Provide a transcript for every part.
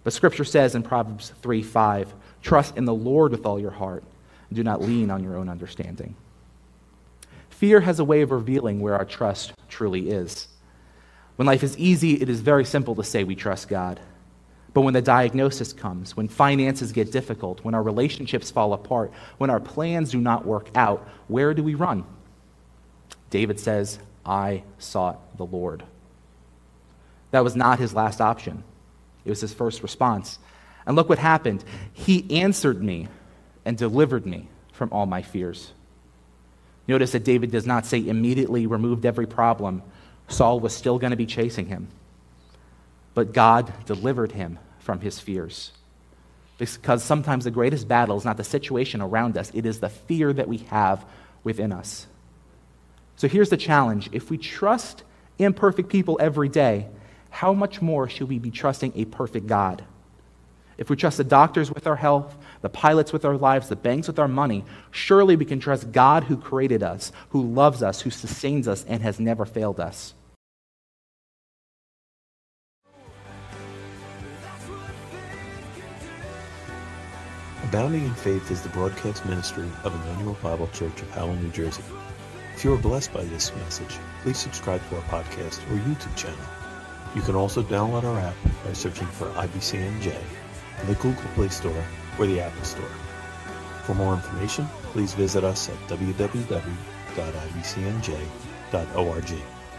But Scripture says in Proverbs 3:5, trust in the Lord with all your heart, and do not lean on your own understanding. Fear has a way of revealing where our trust truly is. When life is easy, it is very simple to say we trust God. But when the diagnosis comes, when finances get difficult, when our relationships fall apart, when our plans do not work out, where do we run? David says, I sought the Lord. That was not his last option. It was his first response. And look what happened. He answered me and delivered me from all my fears. Notice that David does not say immediately removed every problem. Saul was still going to be chasing him. But God delivered him from his fears. Because sometimes the greatest battle is not the situation around us, it is the fear that we have within us. So here's the challenge. If we trust imperfect people every day, how much more should we be trusting a perfect God? If we trust the doctors with our health, the pilots with our lives, the banks with our money, surely we can trust God who created us, who loves us, who sustains us, and has never failed us. Abounding in Faith is the broadcast ministry of Emmanuel Bible Church of Howell, New Jersey. If you are blessed by this message, please subscribe to our podcast or YouTube channel. You can also download our app by searching for IBCNJ in the Google Play Store or the Apple Store. For more information, please visit us at www.ibcnj.org.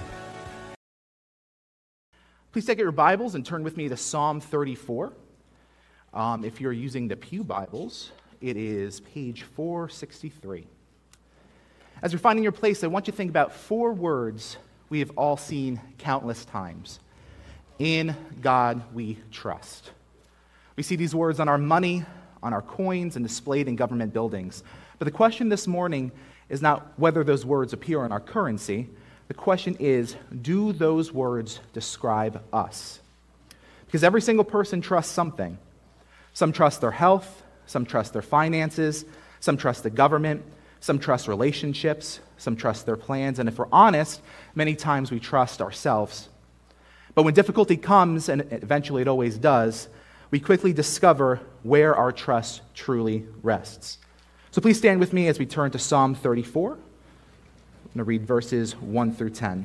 Please take out your Bibles and turn with me to Psalm 34. If you're using the Pew Bibles, it is page 463. As you're finding your place, I want you to think about 4 words we have all seen countless times. In God we trust. We see these words on our money, on our coins, and displayed in government buildings. But the question this morning is not whether those words appear on our currency. The question is, do those words describe us? Because every single person trusts something. Some trust their health, some trust their finances, some trust the government, some trust relationships, some trust their plans, and if we're honest, many times we trust ourselves. But when difficulty comes, and eventually it always does, we quickly discover where our trust truly rests. So please stand with me as we turn to Psalm 34. I'm going to read verses 1 through 10.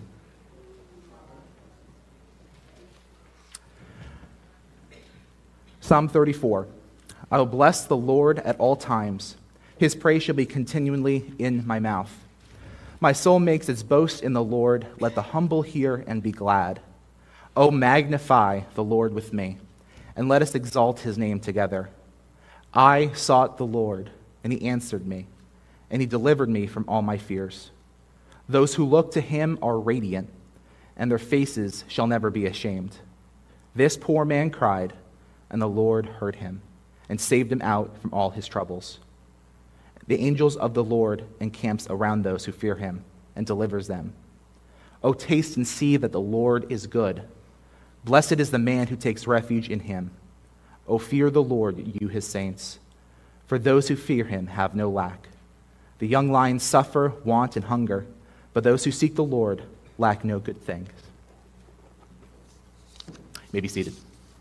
Psalm 34. I will bless the Lord at all times. His praise shall be continually in my mouth. My soul makes its boast in the Lord. Let the humble hear and be glad. O magnify the Lord with me, and let us exalt his name together. I sought the Lord, and he answered me, and he delivered me from all my fears. Those who look to him are radiant, and their faces shall never be ashamed. This poor man cried, and the Lord heard him, and saved him out from all his troubles. The angels of the Lord encamps around those who fear him, and delivers them. O taste and see that the Lord is good. Blessed is the man who takes refuge in him. O fear the Lord, you his saints. For those who fear him have no lack. The young lions suffer want and hunger, but those who seek the Lord lack no good things. You may be seated.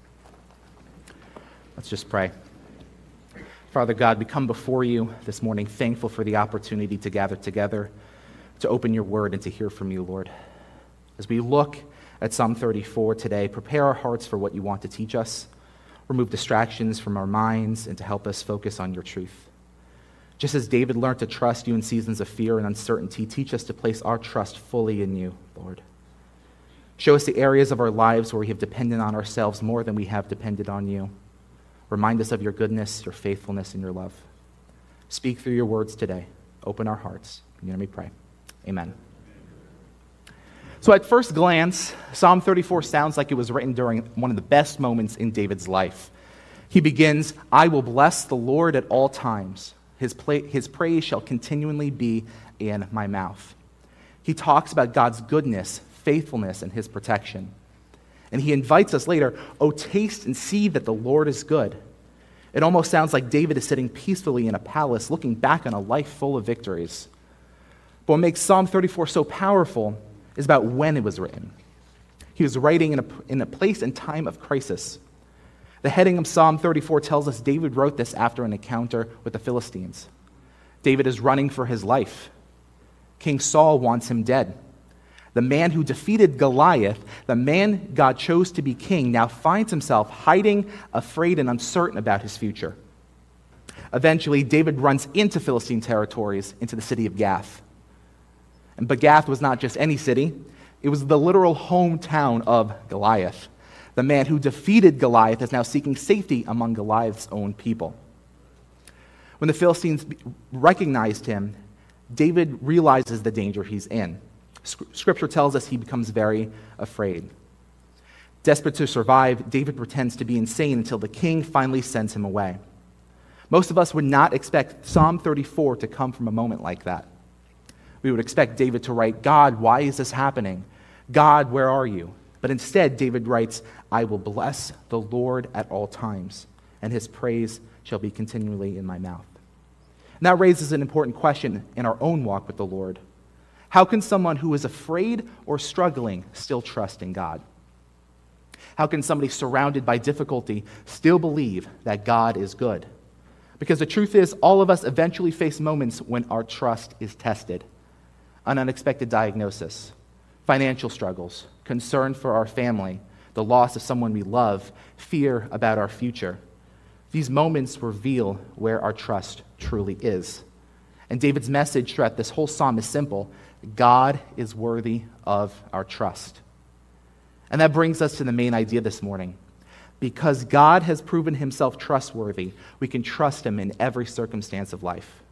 Let's just pray. Father God, we come before you this morning thankful for the opportunity to gather together, to open your word and to hear from you, Lord. As we look at Psalm 34 today, prepare our hearts for what you want to teach us, remove distractions from our minds, and to help us focus on your truth. Just as David learned to trust you in seasons of fear and uncertainty, teach us to place our trust fully in you, Lord. Show us the areas of our lives where we have depended on ourselves more than we have depended on you. Remind us of your goodness, your faithfulness, and your love. Speak through your words today. Open our hearts. In your name we pray. Amen. So at first glance, Psalm 34 sounds like it was written during one of the best moments in David's life. He begins, I will bless the Lord at all times. His praise shall continually be in my mouth. He talks about God's goodness, faithfulness, and his protection. And he invites us later, oh, taste and see that the Lord is good. It almost sounds like David is sitting peacefully in a palace looking back on a life full of victories. But what makes Psalm 34 so powerful is about when it was written. He was writing in a place and time of crisis. The heading of Psalm 34 tells us David wrote this after an encounter with the Philistines. David is running for his life. King Saul wants him dead. The man who defeated Goliath, the man God chose to be king, now finds himself hiding, afraid, and uncertain about his future. Eventually, David runs into Philistine territories, into the city of Gath. But Gath was not just any city. It was the literal hometown of Goliath. The man who defeated Goliath is now seeking safety among Goliath's own people. When the Philistines recognized him, David realizes the danger he's in. Scripture tells us he becomes very afraid. Desperate to survive, David pretends to be insane until the king finally sends him away. Most of us would not expect Psalm 34 to come from a moment like that. We would expect David to write, "God, why is this happening? God, where are you?" But instead, David writes, "I will bless the Lord at all times, and his praise shall be continually in my mouth." And that raises an important question in our own walk with the Lord. How can someone who is afraid or struggling still trust in God? How can somebody surrounded by difficulty still believe that God is good? Because the truth is, all of us eventually face moments when our trust is tested. An unexpected diagnosis, financial struggles, concern for our family, the loss of someone we love, fear about our future. These moments reveal where our trust truly is. And David's message throughout this whole psalm is simple: God is worthy of our trust. And that brings us to the main idea this morning. Because God has proven himself trustworthy, we can trust him in every circumstance of life.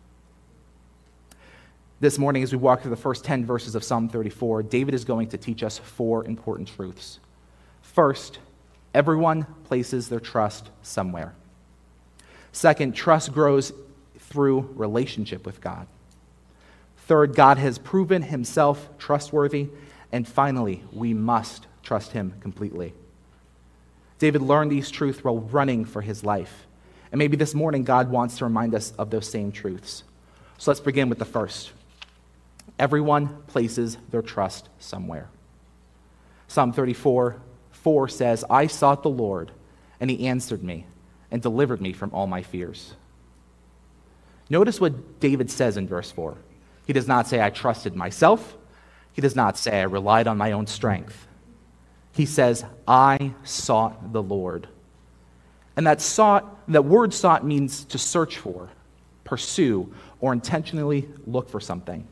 This morning, as we walk through the first 10 verses of Psalm 34, David is going to teach us 4 important truths. First, everyone places their trust somewhere. Second, trust grows through relationship with God. Third, God has proven himself trustworthy. And finally, we must trust him completely. David learned these truths while running for his life. And maybe this morning, God wants to remind us of those same truths. So let's begin with the first. Everyone places their trust somewhere. Psalm 34:4 says, "I sought the Lord, and he answered me and delivered me from all my fears." Notice what David says in verse 4. He does not say, "I trusted myself." He does not say, "I relied on my own strength." He says, "I sought the Lord." And that word sought means to search for, pursue, or intentionally look for something.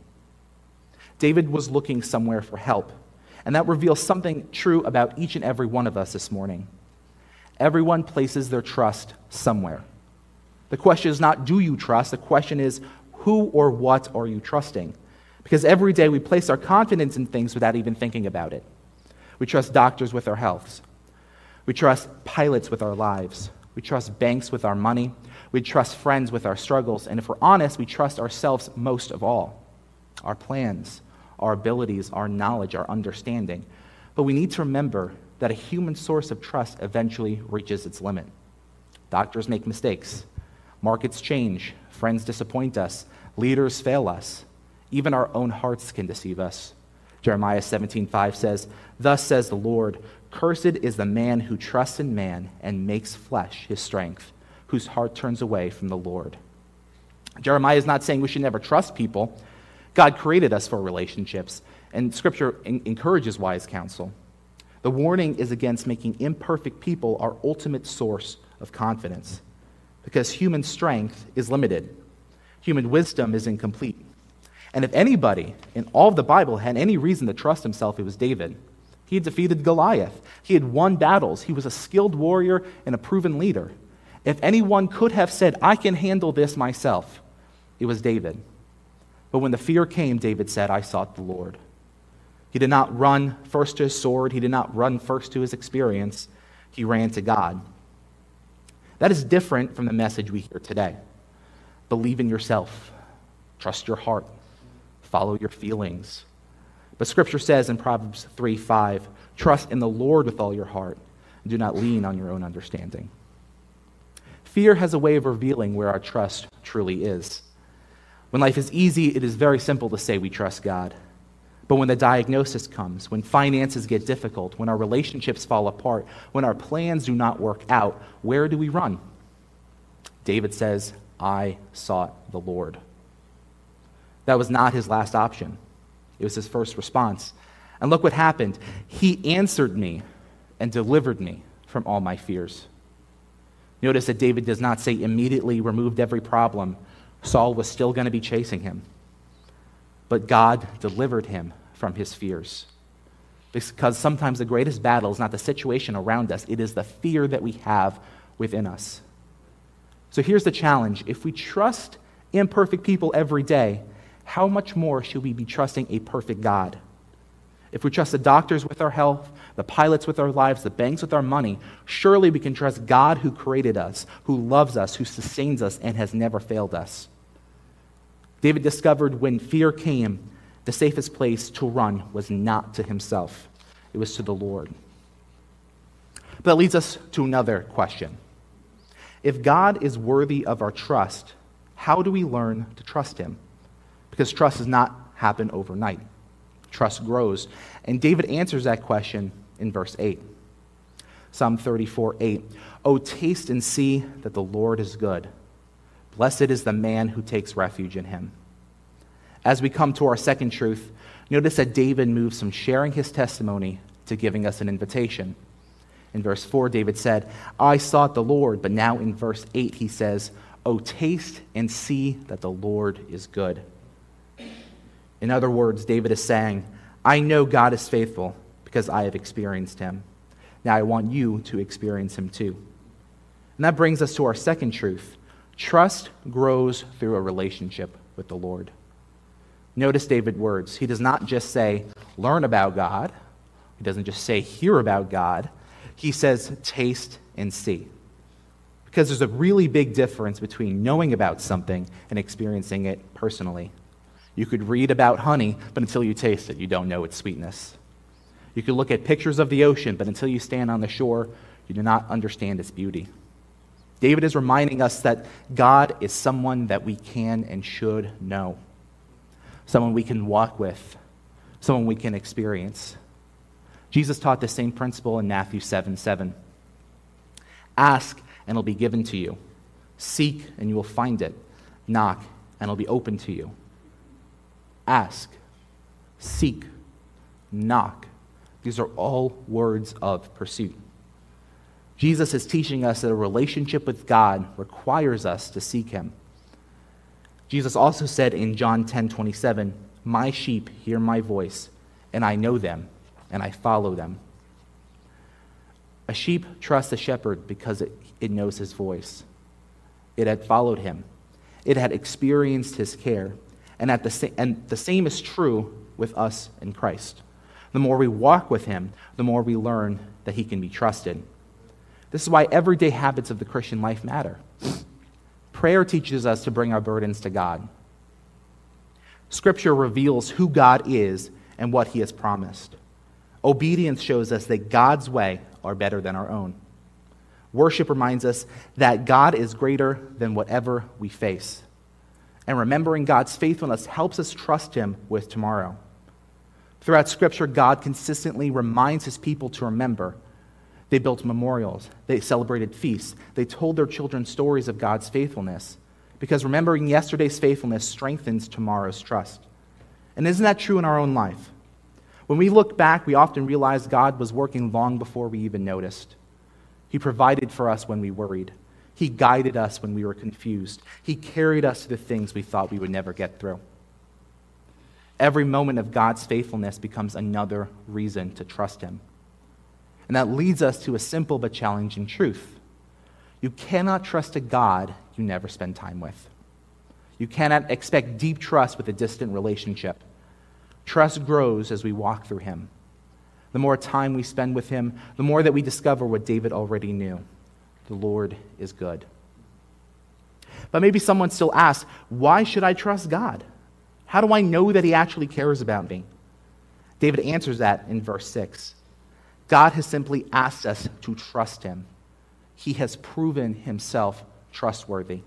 David was looking somewhere for help, and that reveals something true about each and every one of us this morning. Everyone places their trust somewhere. The question is not, do you trust? The question is, who or what are you trusting? Because every day we place our confidence in things without even thinking about it. We trust doctors with our health. We trust pilots with our lives. We trust banks with our money. We trust friends with our struggles. And if we're honest, we trust ourselves most of all. Our plans, our abilities, our knowledge, our understanding. But we need to remember that a human source of trust eventually reaches its limit. Doctors make mistakes. Markets change. Friends disappoint us. Leaders fail us. Even our own hearts can deceive us. Jeremiah 17:5 says, "Thus says the Lord, cursed is the man who trusts in man and makes flesh his strength, whose heart turns away from the Lord." Jeremiah is not saying we should never trust people. God created us for relationships, and Scripture encourages wise counsel. The warning is against making imperfect people our ultimate source of confidence, because human strength is limited. Human wisdom is incomplete. And if anybody in all of the Bible had any reason to trust himself, it was David. He had defeated Goliath. He had won battles. He was a skilled warrior and a proven leader. If anyone could have said, "I can handle this myself," it was David. But when the fear came, David said, "I sought the Lord." He did not run first to his sword. He did not run first to his experience. He ran to God. That is different from the message we hear today. Believe in yourself. Trust your heart. Follow your feelings. But Scripture says in Proverbs 3:5, "Trust in the Lord with all your heart, and do not lean on your own understanding." Fear has a way of revealing where our trust truly is. When life is easy, it is very simple to say we trust God. But when the diagnosis comes, when finances get difficult, when our relationships fall apart, when our plans do not work out, where do we run? David says, I sought the Lord. That was not his last option. It was his first response. And look what happened. He answered me and delivered me from all my fears. Notice that David does not say immediately removed every problem. Saul was still going to be chasing him. But God delivered him from his fears. Because sometimes the greatest battle is not the situation around us, it is the fear that we have within us. So here's the challenge. If we trust imperfect people every day, how much more should we be trusting a perfect God? If we trust the doctors with our health, the pilots with our lives, the banks with our money, surely we can trust God who created us, who loves us, who sustains us, and has never failed us. David discovered when fear came, the safest place to run was not to himself. It was to the Lord. But that leads us to another question. If God is worthy of our trust, how do we learn to trust him? Because trust does not happen overnight. Trust grows. And David answers that question in verse 8. Psalm 34:8. Oh, taste and see that the Lord is good. Blessed is the man who takes refuge in him. As we come to our second truth, notice that David moves from sharing his testimony to giving us an invitation. In verse 4, David said, I sought the Lord. But now in verse 8, he says, oh, taste and see that the Lord is good. In other words, David is saying, I know God is faithful because I have experienced him. Now I want you to experience him too. And that brings us to our second truth. Trust grows through a relationship with the Lord. Notice David's words. He does not just say, learn about God. He doesn't just say, hear about God. He says, taste and see. Because there's a really big difference between knowing about something and experiencing it personally. You could read about honey, but until you taste it, you don't know its sweetness. You could look at pictures of the ocean, but until you stand on the shore, you do not understand its beauty. David is reminding us that God is someone that we can and should know, someone we can walk with, someone we can experience. Jesus taught the same principle in Matthew 7:7. Ask, and it'll be given to you. Seek, and you will find it. Knock, and it'll be open to you. Ask, seek, knock. These are all words of pursuit. Jesus is teaching us that a relationship with God requires us to seek him. Jesus also said in John 10:27, my sheep hear my voice, and I know them, and I follow them. A sheep trusts a shepherd because it knows his voice. It had followed him. It had experienced his care. And the same is true with us in Christ. The more we walk with him, the more we learn that he can be trusted. This is why everyday habits of the Christian life matter. Prayer teaches us to bring our burdens to God. Scripture reveals who God is and what he has promised. Obedience shows us that God's way are better than our own. Worship reminds us that God is greater than whatever we face. And remembering God's faithfulness helps us trust him with tomorrow. Throughout Scripture, God consistently reminds his people to remember. They built memorials. They celebrated feasts. They told their children stories of God's faithfulness. Because remembering yesterday's faithfulness strengthens tomorrow's trust. And isn't that true in our own life? When we look back, we often realize God was working long before we even noticed. He provided for us when we worried. He guided us when we were confused. He carried us to the things we thought we would never get through. Every moment of God's faithfulness becomes another reason to trust him. And that leads us to a simple but challenging truth. You cannot trust a God you never spend time with. You cannot expect deep trust with a distant relationship. Trust grows as we walk through him. The more time we spend with him, the more that we discover what David already knew. The Lord is good. But maybe someone still asks, why should I trust God? How do I know that he actually cares about me? David answers that in verse 6. God has simply asked us to trust him. He has proven himself trustworthy.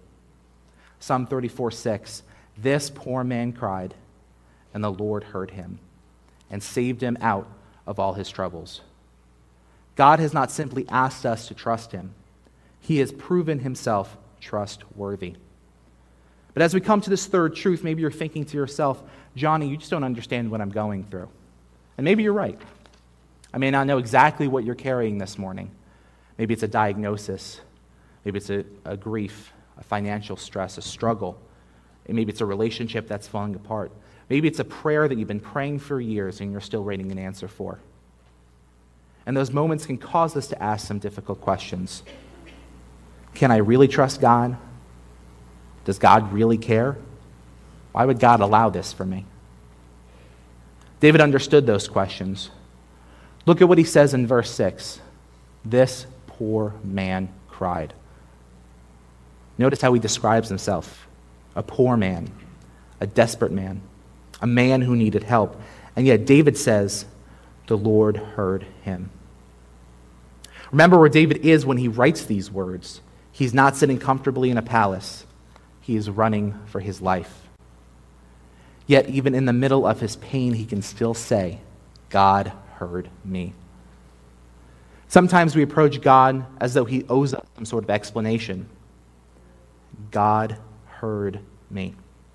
Psalm 34:6. This poor man cried, and the Lord heard him and saved him out of all his troubles. God has not simply asked us to trust him. He has proven himself trustworthy. But as we come to this third truth, maybe you're thinking to yourself, Johnny, you just don't understand what I'm going through. And maybe you're right. I may not know exactly what you're carrying this morning. Maybe it's a diagnosis. Maybe it's a grief, a financial stress, a struggle. And maybe it's a relationship that's falling apart. Maybe it's a prayer that you've been praying for years and you're still waiting an answer for. And those moments can cause us to ask some difficult questions. Can I really trust God? Does God really care? Why would God allow this for me? David understood those questions. Look at what he says in verse 6. This poor man cried. Notice how he describes himself. A poor man, a desperate man, a man who needed help. And yet David says, the Lord heard him. Remember where David is when he writes these words. He's not sitting comfortably in a palace. He is running for his life. Yet even in the middle of his pain, he can still say, God heard me. Sometimes we approach God as though he owes us some sort of explanation. God heard me.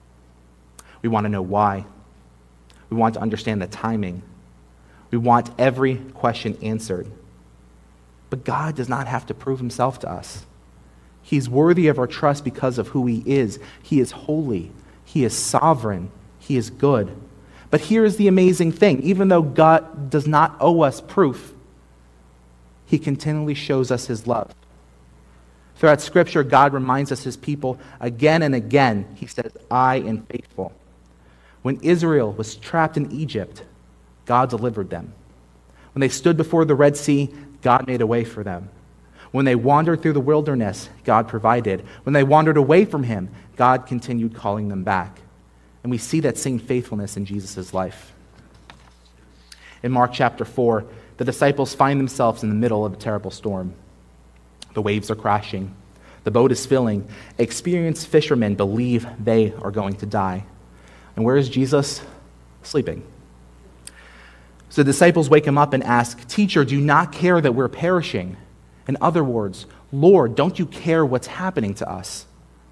We want to know why. We want to understand the timing. We want every question answered. But God does not have to prove himself to us. He's worthy of our trust because of who he is. He is holy. He is sovereign. He is good. But here's the amazing thing. Even though God does not owe us proof, he continually shows us his love. Throughout Scripture, God reminds us his people again and again. He says, I am faithful. When Israel was trapped in Egypt, God delivered them. When they stood before the Red Sea, God made a way for them. When they wandered through the wilderness, God provided. When they wandered away from him, God continued calling them back. And we see that same faithfulness in Jesus' life. In Mark chapter 4, the disciples find themselves in the middle of a terrible storm. The waves are crashing. The boat is filling. Experienced fishermen believe they are going to die. And where is Jesus? Sleeping. So the disciples wake him up and ask, Teacher, do you not care that we're perishing? In other words, Lord, don't you care what's happening to us?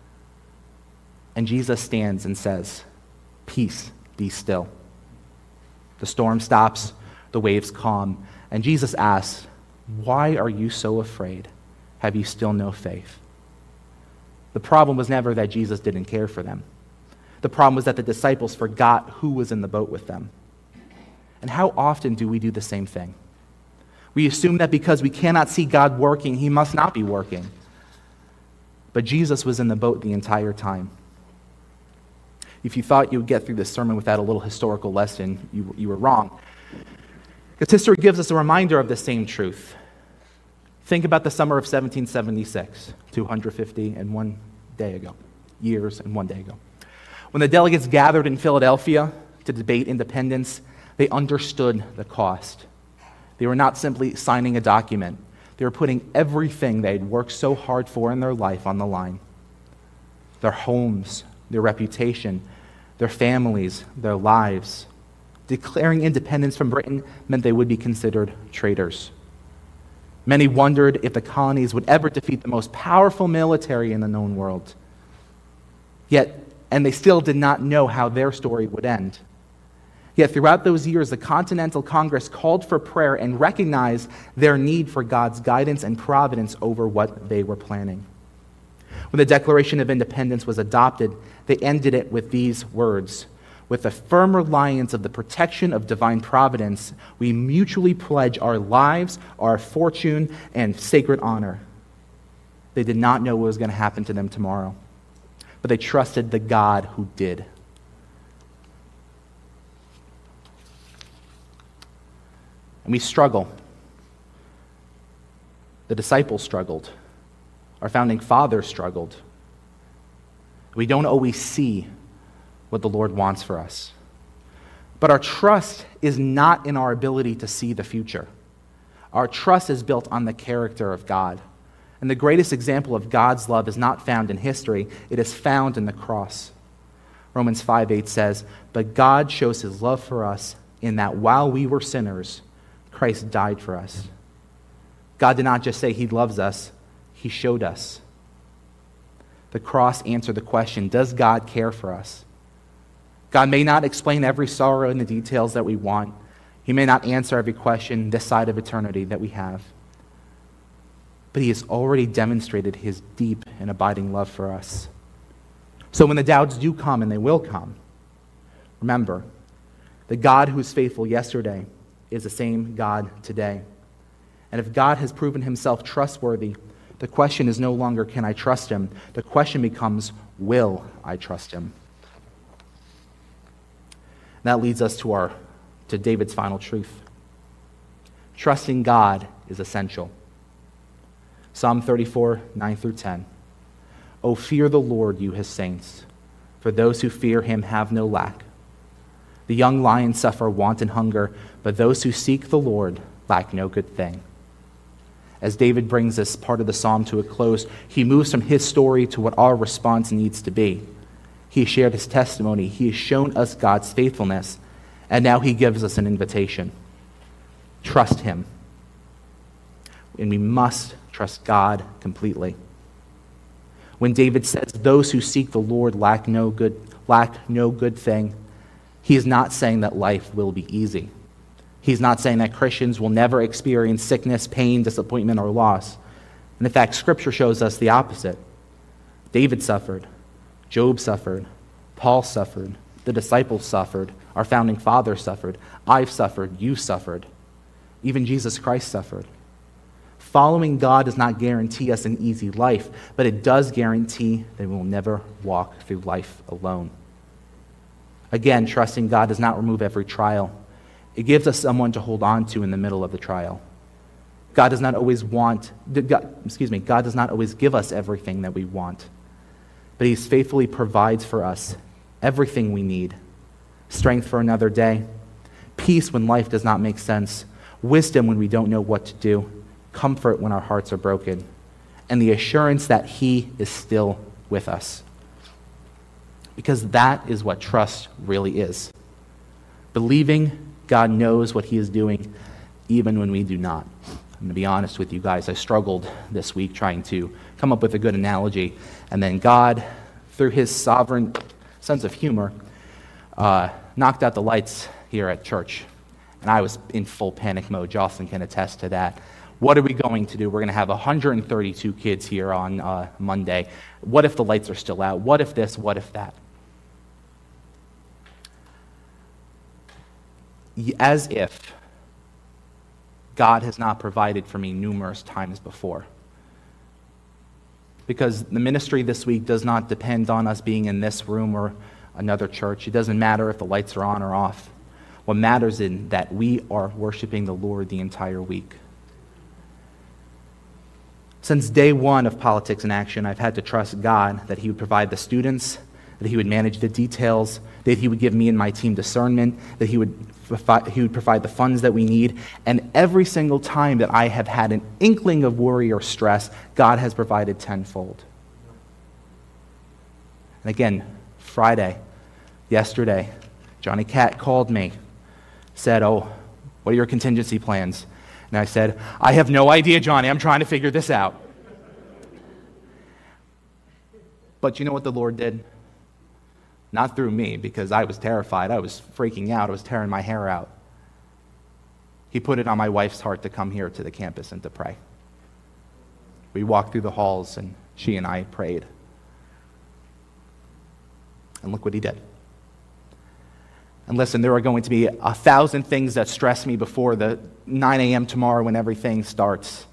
And Jesus stands and says, Peace, be still. The storm stops, the waves calm, and Jesus asks, Why are you so afraid? Have you still no faith? The problem was never that Jesus didn't care for them. The problem was that the disciples forgot who was in the boat with them. And how often do we do the same thing? We assume that because we cannot see God working, he must not be working. But Jesus was in the boat the entire time. If you thought you would get through this sermon without a little historical lesson, you were wrong. Because history gives us a reminder of the same truth. Think about the summer of 1776, 251 day ago, years and 1 day ago. When the delegates gathered in Philadelphia to debate independence, they understood the cost. They were not simply signing a document. They were putting everything they had worked so hard for in their life on the line. Their homes, their reputation, their families, their lives. Declaring independence from Britain meant they would be considered traitors. Many wondered if the colonies would ever defeat the most powerful military in the known world. And they still did not know how their story would end. Yet throughout those years, the Continental Congress called for prayer and recognized their need for God's guidance and providence over what they were planning. When the Declaration of Independence was adopted, they ended it with these words: with a firm reliance of the protection of divine providence, we mutually pledge our lives, our fortune, and sacred honor. They did not know what was going to happen to them tomorrow, but they trusted the God who did. And we struggle. The disciples struggled. Our founding fathers struggled. We don't always see what the Lord wants for us. But our trust is not in our ability to see the future. Our trust is built on the character of God. And the greatest example of God's love is not found in history, it is found in the cross. Romans 5:8 says, "But God shows his love for us in that while we were sinners, Christ died for us. God did not just say he loves us, he showed us. The cross answered the question, does God care for us? God may not explain every sorrow in the details that we want. He may not answer every question this side of eternity that we have. But he has already demonstrated his deep and abiding love for us. So when the doubts do come, and they will come, remember, the God who is faithful yesterday is the same God today. And if God has proven himself trustworthy, the question is no longer, can I trust him? The question becomes, will I trust him? And that leads us to David's final truth. Trusting God is essential. Psalm 34, 9 through 10. O fear the Lord, you his saints, for those who fear him have no lack. The young lions suffer want and hunger, but those who seek the Lord lack no good thing. As David brings this part of the psalm to a close, he moves from his story to what our response needs to be. He has shared his testimony. He has shown us God's faithfulness, and now he gives us an invitation. Trust him. And we must trust God completely. When David says, those who seek the Lord lack no good thing, he is not saying that life will be easy. He's not saying that Christians will never experience sickness, pain, disappointment, or loss. And in fact, Scripture shows us the opposite. David suffered. Job suffered. Paul suffered. The disciples suffered. Our founding fathers suffered. I've suffered. You suffered. Even Jesus Christ suffered. Following God does not guarantee us an easy life, but it does guarantee that we will never walk through life alone. Again, trusting God does not remove every trial. It gives us someone to hold on to in the middle of the trial. God does not always give us everything that we want, but he faithfully provides for us everything we need. Strength for another day, peace when life does not make sense, wisdom when we don't know what to do, comfort when our hearts are broken, and the assurance that he is still with us. Because that is what trust really is. Believing God knows what he is doing even when we do not. I'm going to be honest with you guys. I struggled this week trying to come up with a good analogy. And then God, through his sovereign sense of humor, knocked out the lights here at church. And I was in full panic mode. Jocelyn can attest to that. What are we going to do? We're going to have 132 kids here on Monday. What if the lights are still out? What if this? What if that? As if God has not provided for me numerous times before. Because the ministry this week does not depend on us being in this room or another church. It doesn't matter if the lights are on or off. What matters is that we are worshiping the Lord the entire week. Since day one of Politics in Action, I've had to trust God that he would provide the students, that he would manage the details, that he would give me and my team discernment, that he would provide the funds that we need. And every single time that I have had an inkling of worry or stress, God has provided tenfold. And again, yesterday, Johnny Cat called me, said, "Oh, what are your contingency plans?" And I said, "I have no idea, Johnny. I'm trying to figure this out." But you know what the Lord did? Not through me, because I was terrified. I was freaking out. I was tearing my hair out. He put it on my wife's heart to come here to the campus and to pray. We walked through the halls, and she and I prayed. And look what he did. And listen, there are going to be 1,000 things that stress me before the 9 a.m. tomorrow when everything starts.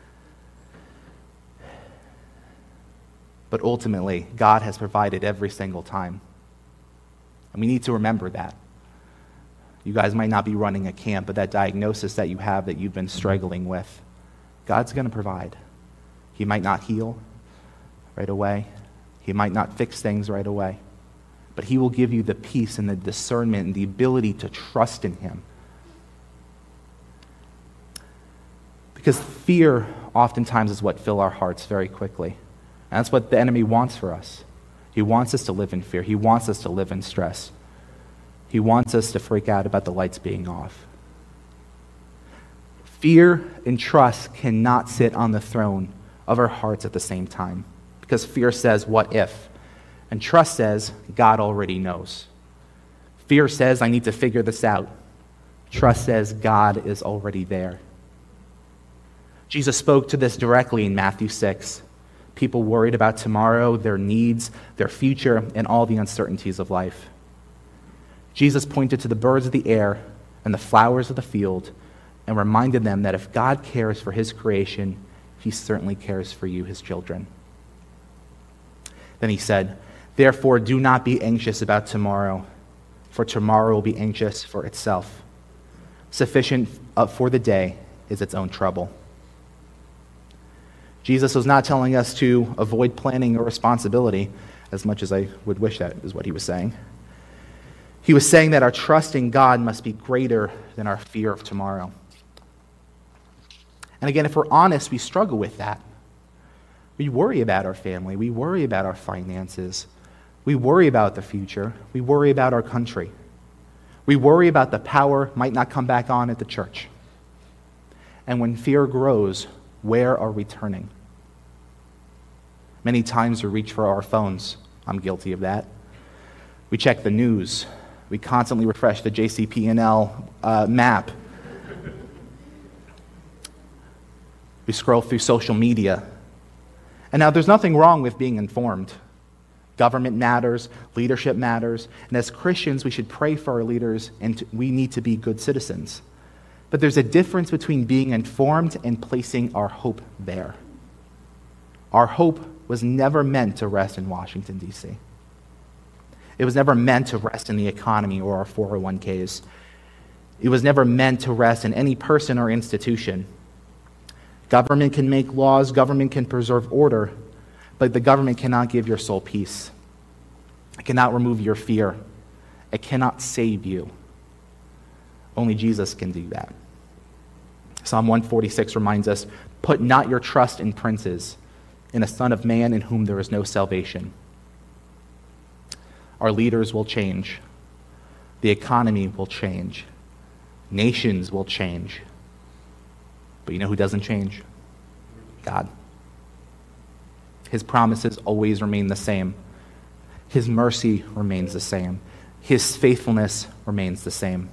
But ultimately, God has provided every single time. And we need to remember that. You guys might not be running a camp, but that diagnosis that you have that you've been struggling with, God's going to provide. He might not heal right away. He might not fix things right away. But he will give you the peace and the discernment and the ability to trust in him. Because fear oftentimes is what fills our hearts very quickly. And that's what the enemy wants for us. He wants us to live in fear. He wants us to live in stress. He wants us to freak out about the lights being off. Fear and trust cannot sit on the throne of our hearts at the same time, because fear says, what if? And trust says, God already knows. Fear says, I need to figure this out. Trust says, God is already there. Jesus spoke to this directly in Matthew 6. People worried about tomorrow, their needs, their future, and all the uncertainties of life. Jesus pointed to the birds of the air and the flowers of the field and reminded them that if God cares for his creation, he certainly cares for you, his children. Then he said, therefore, do not be anxious about tomorrow, for tomorrow will be anxious for itself. Sufficient for the day is its own trouble. Jesus was not telling us to avoid planning or responsibility, as much as I would wish that is what he was saying. He was saying that our trust in God must be greater than our fear of tomorrow. And again, if we're honest, we struggle with that. We worry about our family. We worry about our finances. We worry about the future. We worry about our country. We worry about the power might not come back on at the church. And when fear grows, where are we turning? Many times we reach for our phones. I'm guilty of that. We check the news. We constantly refresh the JCP&L map. We scroll through social media. And now there's nothing wrong with being informed. Government matters, leadership matters, and as Christians we should pray for our leaders and we need to be good citizens. But there's a difference between being informed and placing our hope there. Our hope was never meant to rest in Washington, D.C. It was never meant to rest in the economy or our 401ks. It was never meant to rest in any person or institution. Government can make laws, government can preserve order, but the government cannot give your soul peace. It cannot remove your fear. It cannot save you. Only Jesus can do that. Psalm 146 reminds us, put not your trust in princes, in a son of man in whom there is no salvation. Our leaders will change. The economy will change. Nations will change. But you know who doesn't change? God. His promises always remain the same. His mercy remains the same. His faithfulness remains the same.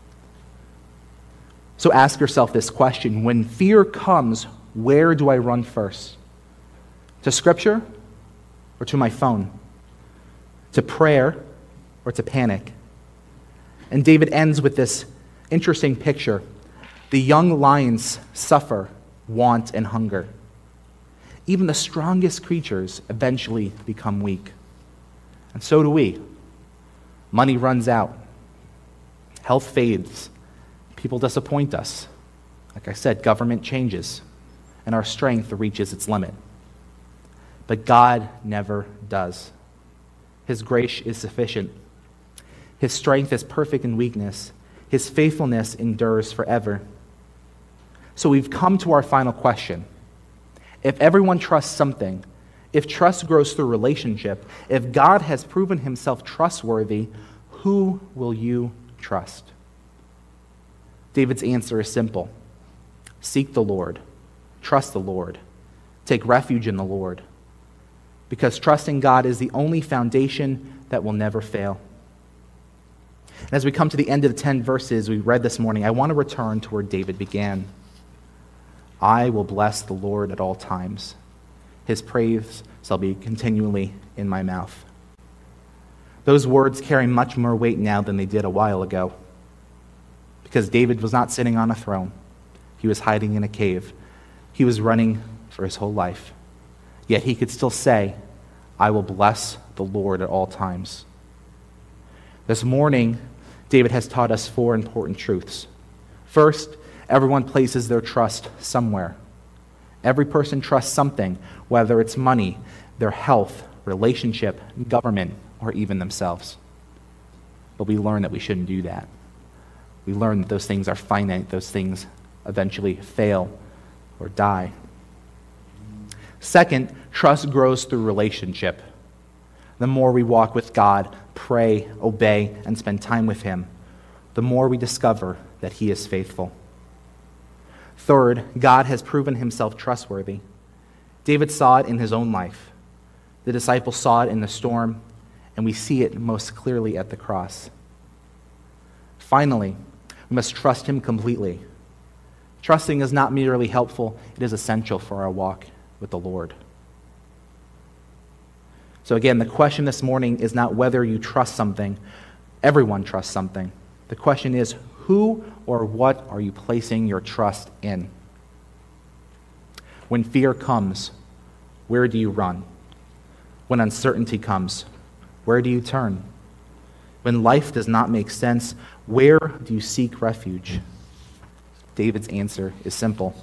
So ask yourself this question. When fear comes, where do I run first? To Scripture or to my phone? To prayer or to panic? And David ends with this interesting picture. The young lions suffer want and hunger. Even the strongest creatures eventually become weak. And so do we. Money runs out. Health fades. People disappoint us. Like I said, government changes. And our strength reaches its limit. But God never does. His grace is sufficient. His strength is perfect in weakness. His faithfulness endures forever. So we've come to our final question. If everyone trusts something, if trust grows through relationship, if God has proven himself trustworthy, who will you trust? David's answer is simple. Seek the Lord. Trust the Lord. Take refuge in the Lord. Because trusting God is the only foundation that will never fail. And as we come to the end of the 10 verses we read this morning, I want to return to where David began. I will bless the Lord at all times. His praise shall be continually in my mouth. Those words carry much more weight now than they did a while ago. Because David was not sitting on a throne. He was hiding in a cave. He was running for his whole life. Yet he could still say, I will bless the Lord at all times. This morning, David has taught us 4 important truths. First, everyone places their trust somewhere. Every person trusts something, whether it's money, their health, relationship, government, or even themselves. But we learn that we shouldn't do that. We learn that those things are finite. Those things eventually fail or die. Second, trust grows through relationship. The more we walk with God, pray, obey, and spend time with him, the more we discover that he is faithful. Third, God has proven himself trustworthy. David saw it in his own life. The disciples saw it in the storm, and we see it most clearly at the cross. Finally, we must trust him completely. Trusting is not merely helpful, it is essential for our walk with the Lord. So again, the question this morning is not whether you trust something. Everyone trusts something. The question is, who or what are you placing your trust in? When fear comes, where do you run? When uncertainty comes, where do you turn? When life does not make sense, where do you seek refuge? David's answer is simple.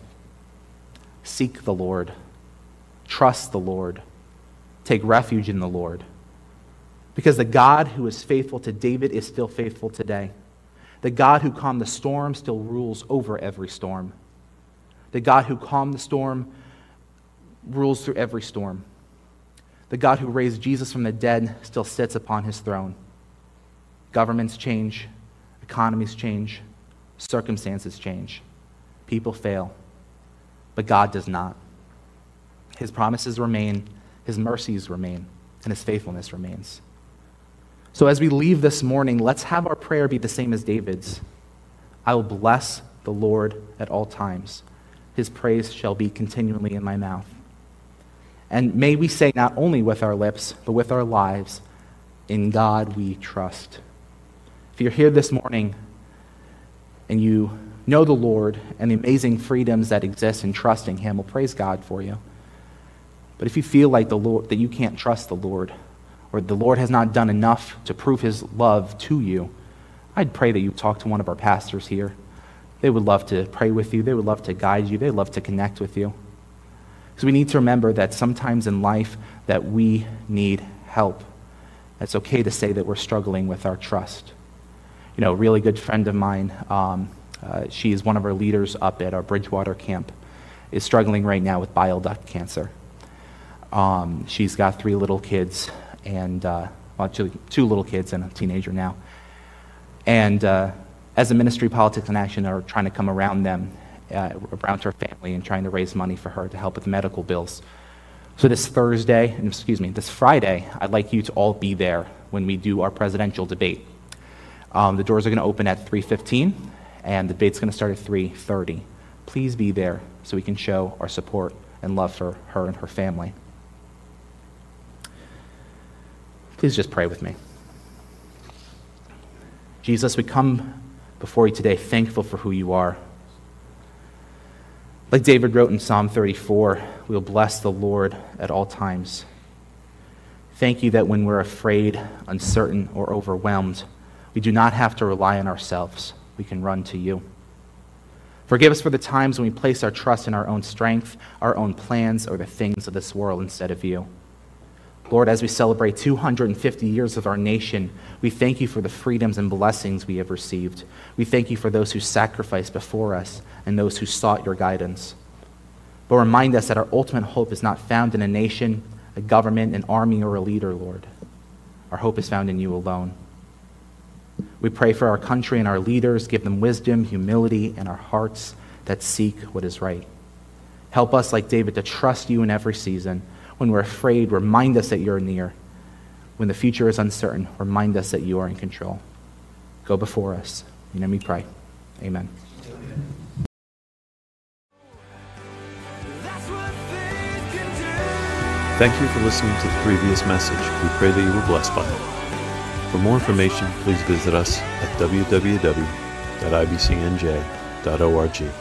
Seek the Lord. Trust the Lord. Take refuge in the Lord. Because the God who is faithful to David is still faithful today. The God who calmed the storm still rules over every storm. The God who calmed the storm rules through every storm. The God who raised Jesus from the dead still sits upon his throne. Governments change, economies change, circumstances change. People fail, but God does not. His promises remain, his mercies remain, and his faithfulness remains. So as we leave this morning, let's have our prayer be the same as David's. I will bless the Lord at all times. His praise shall be continually in my mouth. And may we say not only with our lips, but with our lives, in God we trust. If you're here this morning and you know the Lord and the amazing freedoms that exist in trusting him, we'll praise God for you. But if you feel like the Lord, that you can't trust the Lord, or the Lord has not done enough to prove his love to you, I'd pray that you talk to one of our pastors here. They would love to pray with you. They would love to guide you. They'd love to connect with you. Because we need to remember that sometimes in life that we need help. It's okay to say that we're struggling with our trust. You know, a really good friend of mine, she's one of our leaders up at our Bridgewater camp, is struggling right now with bile duct cancer. She's got 3 little kids, and two little kids and a teenager now. And as a ministry, Politics in Action are trying to come around them, around her family, and trying to raise money for her to help with medical bills. So this Friday, I'd like you to all be there when we do our presidential debate. The doors are going to open at 3:15, and the debate's going to start at 3:30. Please be there so we can show our support and love for her and her family. Please just pray with me. Jesus, we come before you today thankful for who you are. Like David wrote in Psalm 34, we will bless the Lord at all times. Thank you that when we're afraid, uncertain, or overwhelmed, we do not have to rely on ourselves. We can run to you. Forgive us for the times when we place our trust in our own strength, our own plans, or the things of this world instead of you. Lord, as we celebrate 250 years of our nation, we thank you for the freedoms and blessings we have received. We thank you for those who sacrificed before us and those who sought your guidance. But remind us that our ultimate hope is not found in a nation, a government, an army, or a leader, Lord. Our hope is found in you alone. We pray for our country and our leaders. Give them wisdom, humility, and our hearts that seek what is right. Help us, like David, to trust you in every season. When we're afraid, remind us that you're near. When the future is uncertain, remind us that you are in control. Go before us. In your name we pray. Amen. Thank you for listening to the previous message. We pray that you were blessed by it. For more information, please visit us at www.ibcnj.org.